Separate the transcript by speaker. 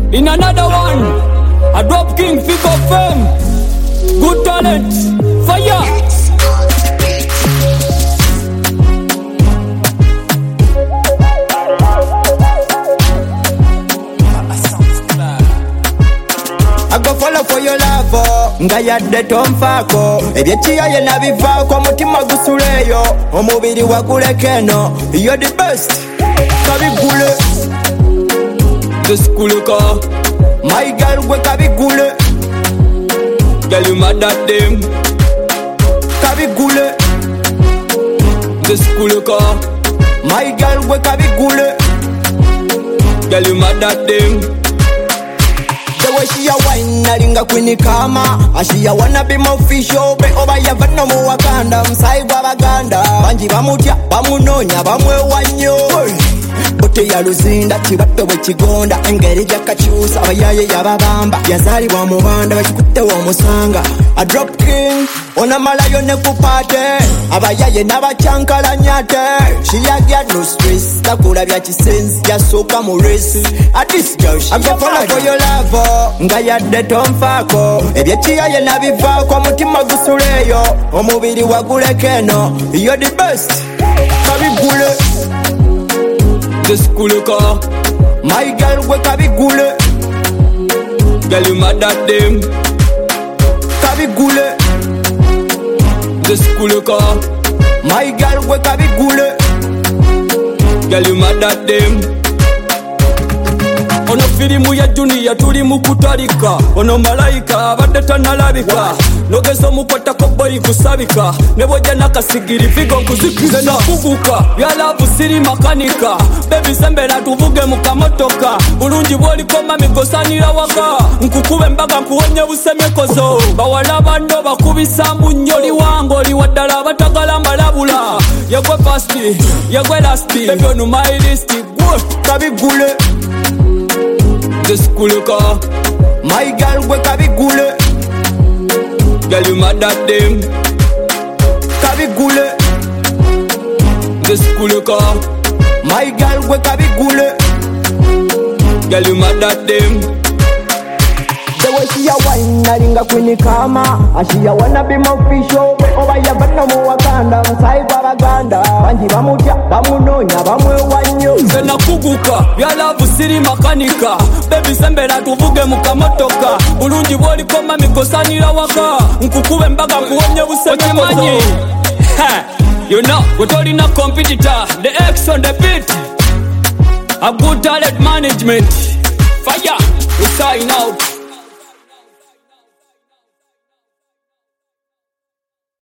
Speaker 1: In another one, a drop king pick up fame. Good talent, fire.
Speaker 2: I go follow for your love, nga yadde tomfaako ebyekiyaye nabivaako mutima gusuleyo omubiri waguleko eno you're the best kabigule
Speaker 1: Deskuleka,
Speaker 2: my girl gwe kabigule
Speaker 1: girl you mad at them.
Speaker 2: kabigule
Speaker 1: Deskuleka,
Speaker 2: my girl gwe kabigule
Speaker 1: girl you mad at them.
Speaker 2: the way she a wine nalinga kwini kama she a wanna be my official be oba yava no mu Wakanda musai gwa baganda banji bamutya bamunonya bamwewa nnyo bote ya luzinda kibato bwe kigonda engeri gyakakyusa abayaye yababamba yazaalibwa mu banda bakikutte w'omusanga a drop king onamalayo ne ku paate abayaye n'abacyankalanyate she a get no stress takulabya kisenzi yasooka mu race at this girl she a follow for your love nga yadde tomfaako ebyekiyaye nabivaako mutima gusuleyo omubiri waguleko eno you're the best kabigule
Speaker 1: Deskuleka,
Speaker 2: my girl gwe kabigule
Speaker 1: girl you mad at them.
Speaker 2: kabigule
Speaker 1: Deskuleka,
Speaker 2: my girl gwe kabigule
Speaker 1: girl you mad at them. Ono filimu ya Junior tuli mu kutalika, ono malayika abadde tannalabika, nogeza omukwatako boyi kusabika, ne bw'ojja n'akasigiri vigo nkuzikiriza nakuguka, bya laavu siri makanika, bebi sembera tuvuge mu kamotoka, bulungi bw'olikoma migosanira waka, nkukube embaga nkuwonye busemyekozo, bawala bando bakubisa mbunnyo oli wange oli waddala abatagala malabula, yegwe fasti yegwe lasti, bebi onu my list gwe
Speaker 2: kabigule
Speaker 1: Deskuleka,
Speaker 2: my girl gwe kabigule
Speaker 1: girl you mad at them.
Speaker 2: kabigule
Speaker 1: Deskuleka,
Speaker 2: my girl gwe kabigule
Speaker 1: girl you mad at them.
Speaker 2: the way she a wine nalinga kwini kama she a wanna be my official be oba yava no mu Wakanda musai gwa baganda banji bamutya bamunonya bamwewa nnyo
Speaker 1: Nze nakuguka, bya laavu siri makanika, bebi sembera tuvuge mu kamotoka, bulungi bw'olikoma migosanira waka, nkukube embaga nkuwonye busemyekozo. You know, we tolina competitor, the X on the beat, a good talent management. Fire, we sign out.